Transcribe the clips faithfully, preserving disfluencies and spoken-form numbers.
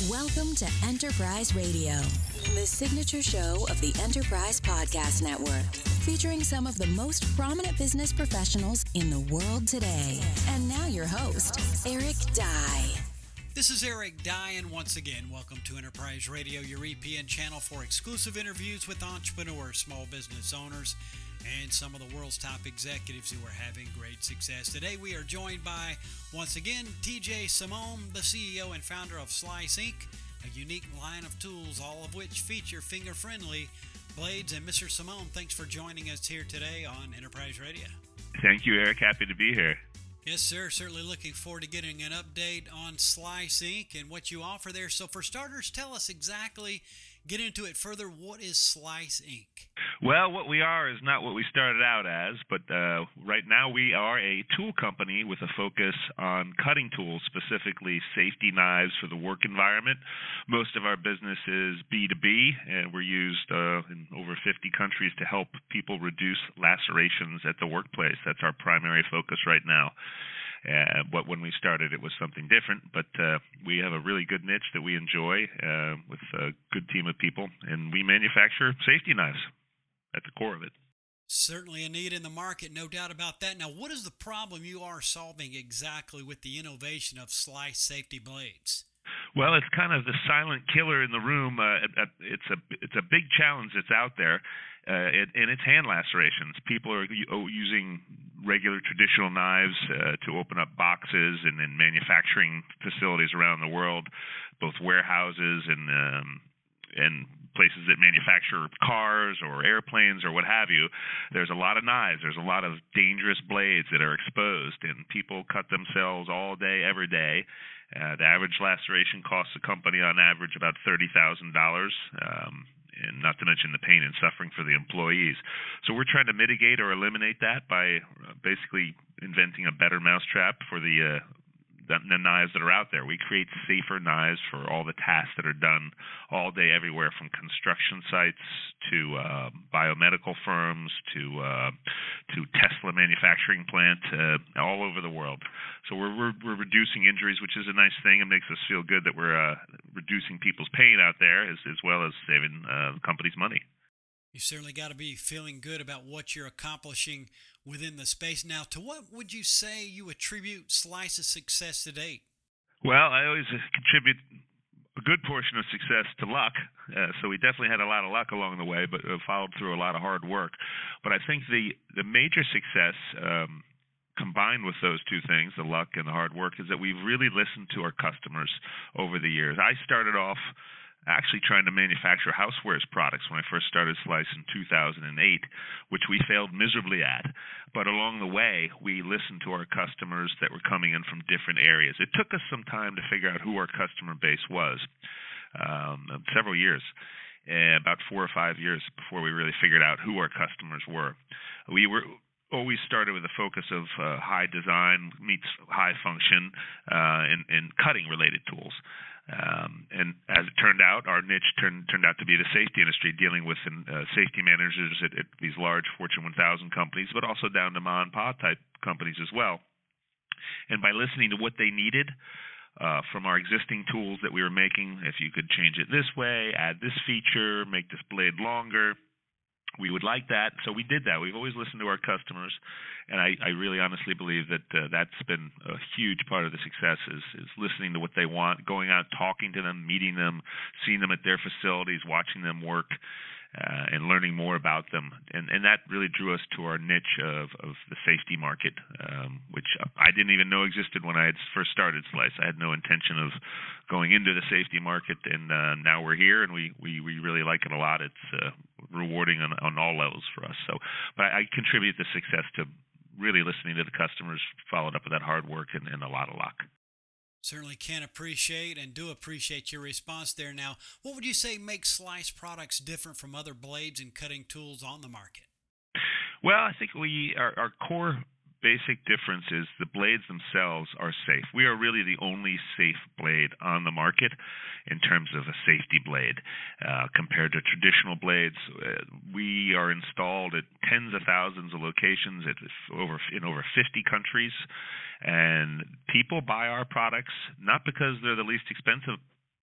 Welcome to Enterprise Radio, the signature show of the Enterprise Podcast Network, featuring some of the most prominent business professionals in the world today. And now your host, Eric Dye. This is Eric Dye, and once again, welcome to Enterprise Radio, your E P N channel for exclusive interviews with entrepreneurs, small business owners, and some of the world's top executives who are having great success. Today we are joined by, once again, T J Simone, the C E O and founder of Slice Incorporated, a unique line of tools, all of which feature finger-friendly blades. And Mister Simone, thanks for joining us here today on Enterprise Radio. Thank you, Eric. Happy to be here. Yes, sir. Certainly looking forward to getting an update on Slice Incorporated and what you offer there. So for starters, tell us exactly, get into it further, what is Slice Incorporated? Well, what we are is not what we started out as, but uh, right now we are a tool company with a focus on cutting tools, specifically safety knives for the work environment. Most of our business is B two B, and we're used uh, in over fifty countries to help people reduce lacerations at the workplace. That's our primary focus right now. Uh, but when we started, it was something different. But uh, we have a really good niche that we enjoy uh, with a good team of people, and we manufacture safety knives at the core of it. Certainly a need in the market, no doubt about that. Now, what is the problem you are solving exactly with the innovation of Slice Safety Blades? Well, it's kind of the silent killer in the room. Uh, it's a it's a big challenge that's out there, uh, it, and it's hand lacerations. People are using regular traditional knives uh, to open up boxes, and in manufacturing facilities around the world, both warehouses and um, and places that manufacture cars or airplanes or what have you. There's a lot of knives. There's a lot of dangerous blades that are exposed, and people cut themselves all day, every day. Uh, the average laceration costs the company on average about thirty thousand dollars, um, and not to mention the pain and suffering for the employees. So we're trying to mitigate or eliminate that by uh, basically inventing a better mousetrap for the, uh, the, the knives that are out there. We create safer knives for all the tasks that are done all day, everywhere, from construction sites to uh, biomedical firms to uh, to Tesla manufacturing plant, uh, all over the world. So we're, we're we're reducing injuries, which is a nice thing. It makes us feel good that we're uh, reducing people's pain out there, as, as well as saving uh, the company's money. You certainly got to be feeling good about what you're accomplishing within the space. Now, to what would you say you attribute Slice's success to date? Well, I always contribute a good portion of success to luck. Uh, so we definitely had a lot of luck along the way, but uh, followed through a lot of hard work. But I think the, the major success um, combined with those two things, the luck and the hard work, is that we've really listened to our customers over the years. I started off actually trying to manufacture housewares products when I first started Slice in two thousand eight, which we failed miserably at. But along the way, we listened to our customers that were coming in from different areas. It took us some time to figure out who our customer base was, um, several years, uh, about four or five years before we really figured out who our customers were. We were always started with a focus of uh, high design meets high function uh, and, and cutting-related tools. Um, and as it turned out, our niche turned turned out to be the safety industry, dealing with uh, safety managers at, at these large Fortune one thousand companies, but also down to mom and pop type companies as well. And by listening to what they needed uh, from our existing tools that we were making, if you could change it this way, add this feature, make this blade longer, we would like that. So we did that. We've always listened to our customers, and I, I really honestly believe that uh, that's been a huge part of the success is, is listening to what they want, going out, talking to them, meeting them, seeing them at their facilities, watching them work, uh, and learning more about them. And, and that really drew us to our niche of, of the safety market, um, which I didn't even know existed when I had first started Slice. I had no intention of going into the safety market, and uh, now we're here, and we, we, we really like it a lot. It's uh, rewarding on, on all levels for us. So, but I, I contribute the success to really listening to the customers, followed up with that hard work and, and a lot of luck. Certainly can appreciate and do appreciate your response there. Now, what would you say makes Slice products different from other blades and cutting tools on the market? Well, I think we our, our core basic difference is the blades themselves are safe. We are really the only safe blade on the market in terms of a safety blade. Uh, compared to traditional blades, uh, we are installed at tens of thousands of locations at over in over fifty countries, and people buy our products not because they're the least expensive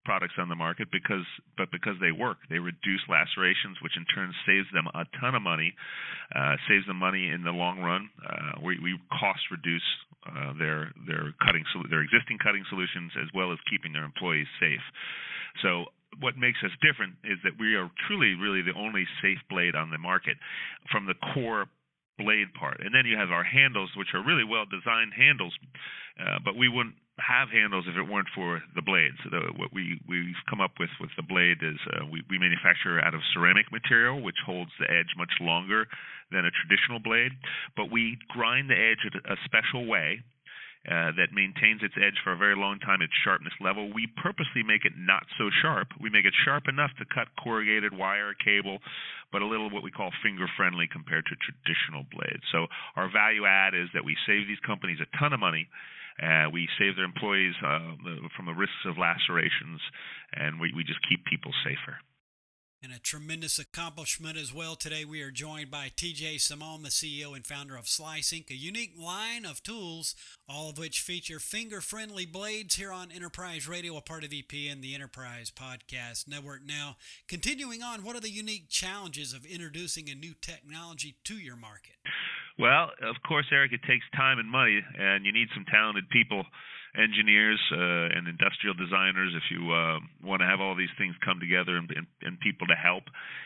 products on the market because, but because they work. They reduce lacerations, which in turn saves them a ton of money, uh, saves them money in the long run. Uh, we, we cost reduce uh, their their cutting their existing cutting solutions as well as keeping their employees safe. So what makes us different is that we are truly, really the only safe blade on the market from the core blade part. And then you have our handles, which are really well-designed handles, uh, but we wouldn't have handles if it weren't for the blades. So the, what we, we've come up with with the blade is uh, we, we manufacture out of ceramic material, which holds the edge much longer than a traditional blade, but we grind the edge a, a special way Uh, that maintains its edge for a very long time, its sharpness level. We purposely make it not so sharp. We make it sharp enough to cut corrugated wire, cable, but a little what we call finger-friendly compared to traditional blades. So our value add is that we save these companies a ton of money. Uh, we save their employees uh, from the risks of lacerations, and we, we just keep people safer. And a tremendous accomplishment as well. Today we are joined by T J Simone, the C E O and founder of Slice Incorporated, a unique line of tools, all of which feature finger-friendly blades here on Enterprise Radio, a part of E P N, the Enterprise Podcast Network. Now, continuing on, what are the unique challenges of introducing a new technology to your market? Well, of course, Eric, it takes time and money, and you need some talented people, engineers uh, and industrial designers, if you uh, want to have all these things come together and, and, and people to help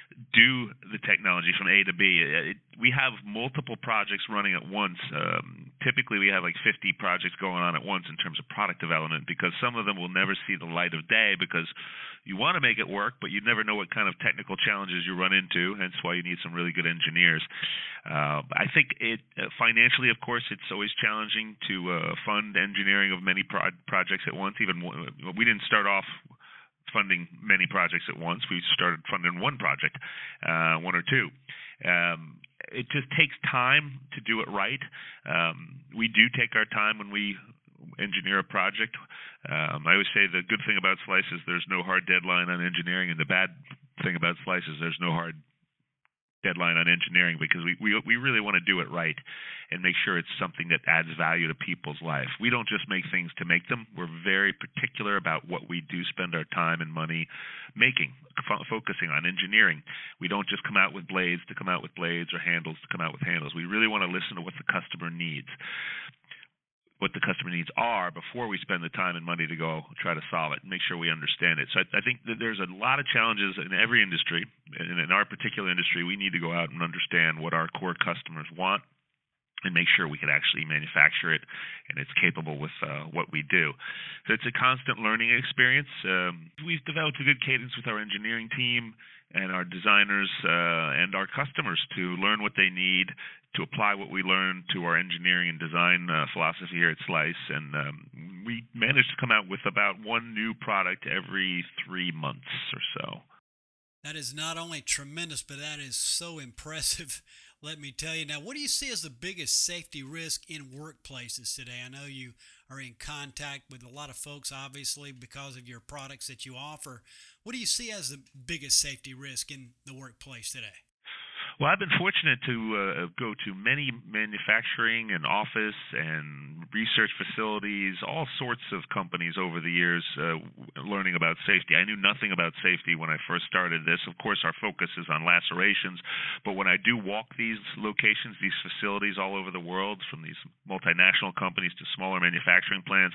do the technology from A to B. It, we have multiple projects running at once. Um, typically, we have like fifty projects going on at once in terms of product development, because some of them will never see the light of day because you want to make it work, but you never know what kind of technical challenges you run into, hence why you need some really good engineers. Uh, I think it uh, financially, of course, it's always challenging to uh, fund engineering of many pro- projects at once. Even we didn't start off funding many projects at once. We started funding one project, uh, one or two. Um, it just takes time to do it right. Um, we do take our time when we engineer a project. Um, I always say the good thing about Slice is there's no hard deadline on engineering, and the bad thing about Slice is there's no hard deadline on engineering, because we, we we really want to do it right and make sure it's something that adds value to people's life. We don't just make things to make them. We're very particular about what we do spend our time and money making, f- focusing on engineering. We don't just come out with blades to come out with blades or handles to come out with handles. We really want to listen to what the customer needs, what the customer needs are, before we spend the time and money to go try to solve it and make sure we understand it. So I, I think that there's a lot of challenges in every industry. And in our particular industry, we need to go out and understand what our core customers want and make sure we can actually manufacture it and it's capable with uh, what we do. So it's a constant learning experience. Um, we've developed a good cadence with our engineering team and our designers uh, and our customers to learn what they need, to apply what we learn to our engineering and design uh, philosophy here at Slice. And um, we managed to come out with about one new product every three months or so. That is not only tremendous, but that is so impressive, let me tell you. Now, what do you see as the biggest safety risk in workplaces today? I know you are in contact with a lot of folks, obviously, because of your products that you offer. What do you see as the biggest safety risk in the workplace today? Well, I've been fortunate to uh, go to many manufacturing and office and research facilities, all sorts of companies over the years, uh, learning about safety. I knew nothing about safety when I first started this. Of course, our focus is on lacerations, but when I do walk these locations, these facilities all over the world, from these multinational companies to smaller manufacturing plants,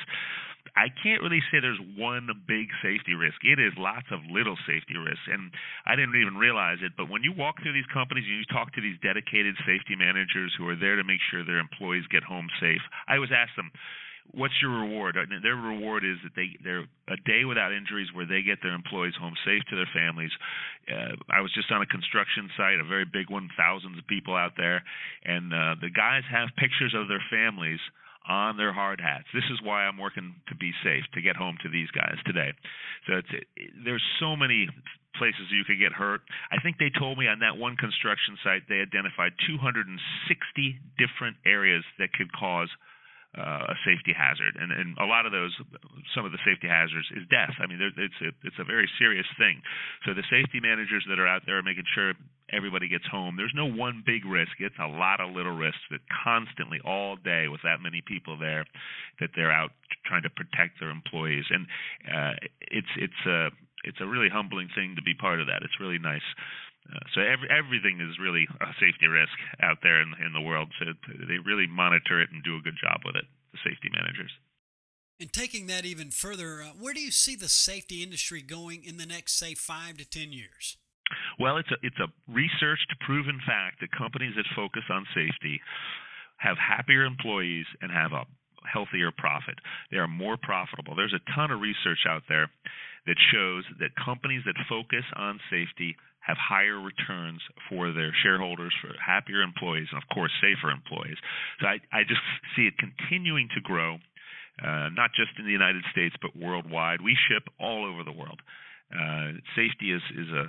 I can't really say there's one big safety risk. It is lots of little safety risks, and I didn't even realize it. But when you walk through these companies and you talk to these dedicated safety managers who are there to make sure their employees get home safe, I always ask them, what's your reward? And their reward is that they, they're a day without injuries where they get their employees home safe to their families. Uh, I was just on a construction site, a very big one, thousands of people out there, and uh, the guys have pictures of their families on their hard hats. This is why I'm working to be safe, to get home to these guys today. So it's, it, there's so many places you could get hurt. I think they told me on that one construction site they identified two hundred sixty different areas that could cause uh, a safety hazard, and and a lot of those, some of the safety hazards is death. I mean, it's a, it's a very serious thing. So the safety managers that are out there are making sure everybody gets home. There's no one big risk. It's a lot of little risks that constantly, all day, with that many people there, that they're out trying to protect their employees. And uh, it's it's a it's a really humbling thing to be part of that. It's really nice. Uh, so every, everything is really a safety risk out there in, in the world. So they really monitor it and do a good job with it, the safety managers. And taking that even further, uh, where do you see the safety industry going in the next, say, five to ten years? Well, it's a it's a researched, proven fact that companies that focus on safety have happier employees and have a healthier profit. They are more profitable. There's a ton of research out there that shows that companies that focus on safety have higher returns for their shareholders, for happier employees, and, of course, safer employees. So I, I just see it continuing to grow, uh, not just in the United States, but worldwide. We ship all over the world. Uh, safety is, is a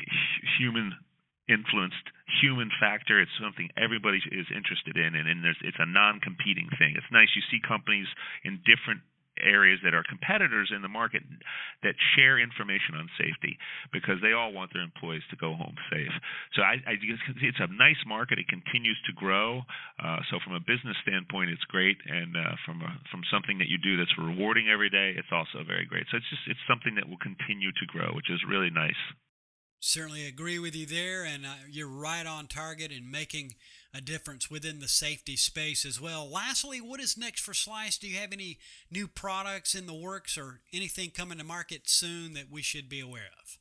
human-influenced human factor. It's something everybody is interested in, and, and there's, it's a non-competing thing. It's nice. You see companies in different areas that are competitors in the market that share information on safety because they all want their employees to go home safe. So I, I just see it's a nice market. It continues to grow. Uh, so from a business standpoint, it's great, and uh, from a, from something that you do that's rewarding every day, it's also very great. So it's just it's something that will continue to grow, which is really nice. Certainly agree with you there, and uh, you're right on target in making a difference within the safety space as well. Lastly, what is next for Slice? Do you have any new products in the works or anything coming to market soon that we should be aware of?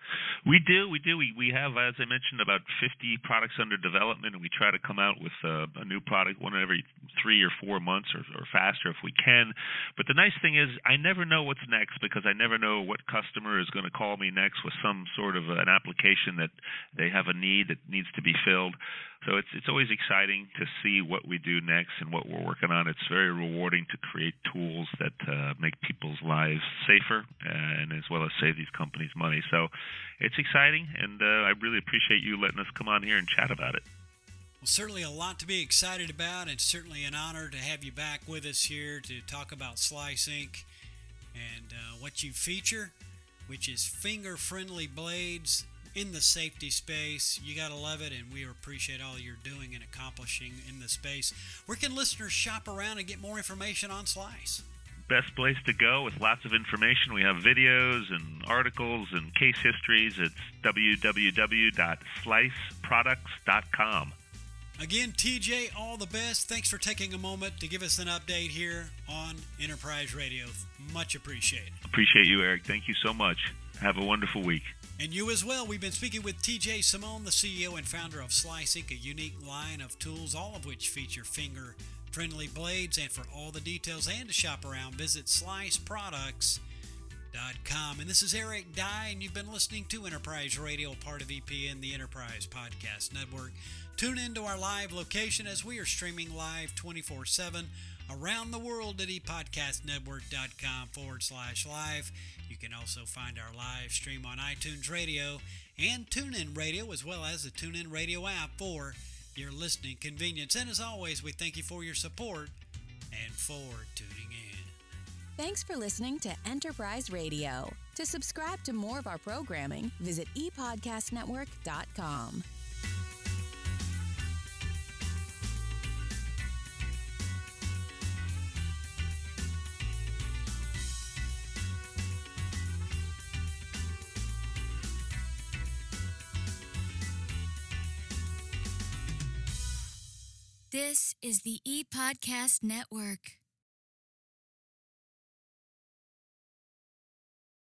We do, we do. We we have, as I mentioned, about fifty products under development, and we try to come out with uh, a new product one every three or four months or, or faster if we can. But the nice thing is I never know what's next because I never know what customer is going to call me next with some sort of an application that they have a need that needs to be filled. So it's it's always exciting to see what we do next and what we're working on. It's very rewarding to create tools that uh, make people's lives safer and as well as save these companies money. So it's exciting, and uh, I really appreciate you letting us come on here and chat about it. Well, certainly a lot to be excited about, and certainly an honor to have you back with us here to talk about Slice Incorporated and uh, what you feature, which is finger-friendly blades in the safety space. You got to love it, and we appreciate all you're doing and accomplishing in the space. Where can listeners shop around and get more information on Slice? Best place to go with lots of information. We have videos and articles and case histories. It's w w w dot slice products dot com. Again, T J, all the best. Thanks for taking a moment to give us an update here on Enterprise Radio. Much appreciated. Appreciate you, Eric. Thank you so much. Have a wonderful week. And you as well. We've been speaking with T J Simone, the C E O and founder of Slice Incorporated, a unique line of tools, all of which feature finger-friendly blades. And for all the details and to shop around, visit slice products dot com. And this is Eric Dye, and you've been listening to Enterprise Radio, part of E P N, the Enterprise Podcast Network. Tune in to our live location as we are streaming live twenty-four seven around the world at epodcastnetwork.com forward slash live. You can also find our live stream on iTunes Radio and TuneIn Radio, as well as the TuneIn Radio app for your listening convenience. And as always, we thank you for your support and for tuning in. Thanks for listening to Enterprise Radio. To subscribe to more of our programming, visit e podcast network dot com. This is the ePodcast Network.